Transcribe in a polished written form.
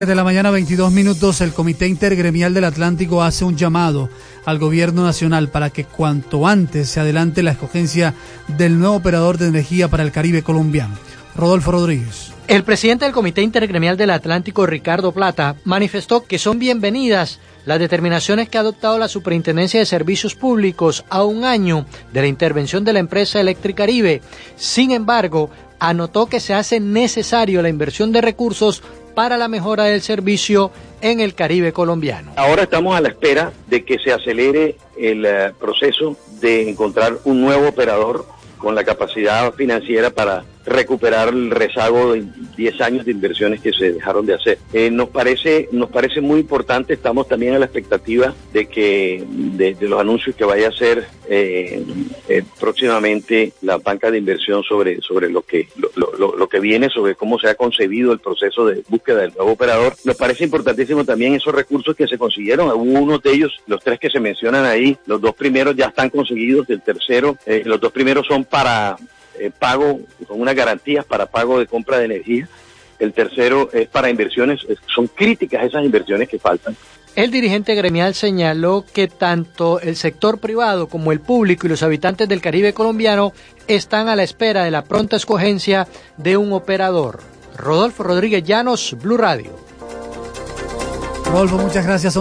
De la mañana, 22 minutos, el Comité Intergremial del Atlántico hace un llamado al gobierno nacional para que cuanto antes se adelante la escogencia del nuevo operador de energía para el Caribe colombiano. Rodolfo Rodríguez. El presidente del Comité Intergremial del Atlántico, Ricardo Plata, manifestó que son bienvenidas las determinaciones que ha adoptado la Superintendencia de Servicios Públicos a un año de la intervención de la empresa Electricaribe. Sin embargo, anotó que se hace necesario la inversión de recursos para la mejora del servicio en el Caribe colombiano. Ahora estamos a la espera de que se acelere el proceso de encontrar un nuevo operador con la capacidad financiera para recuperar el rezago de 10 años de inversiones que se dejaron de hacer. Nos parece muy importante, estamos también a la expectativa de que de los anuncios que vaya a hacer próximamente la banca de inversión sobre lo que viene, sobre cómo se ha concebido el proceso de búsqueda del nuevo operador. Nos parece importantísimo también esos recursos que se consiguieron. Hubo unos de ellos, los 3 que se mencionan ahí, los 2 primeros ya están conseguidos, el tercero, los 2 primeros son para pago, con unas garantías para pago de compra de energía. El tercero es para inversiones, son críticas esas inversiones que faltan. El dirigente gremial señaló que tanto el sector privado como el público y los habitantes del Caribe colombiano están a la espera de la pronta escogencia de un operador. Rodolfo Rodríguez Llanos, Blue Radio. Rodolfo, muchas gracias.